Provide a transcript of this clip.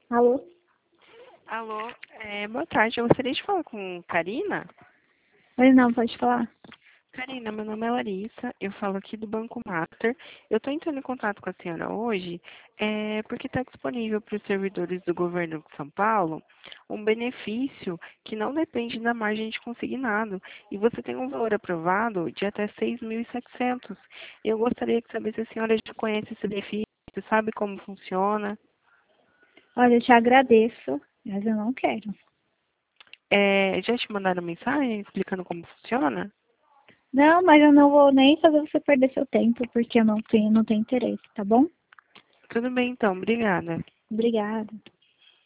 Alô? Alô, boa tarde. Eu gostaria de falar com Karina. Oi, não, pode falar. Karina, meu nome é Larissa, eu falo aqui do Banco Master. Eu estou entrando em contato com a senhora hoje porque está disponível para os servidores do governo de São Paulo um benefício que não depende da margem de consignado e você tem um valor aprovado de até 6.700. Eu gostaria de saber se a senhora já conhece esse benefício, sabe como funciona. Olha, eu te agradeço, mas eu não quero. Já te mandaram mensagem explicando como funciona? Não, mas eu não vou nem fazer você perder seu tempo, porque eu não tenho interesse, tá bom? Tudo bem então, obrigada. Obrigada.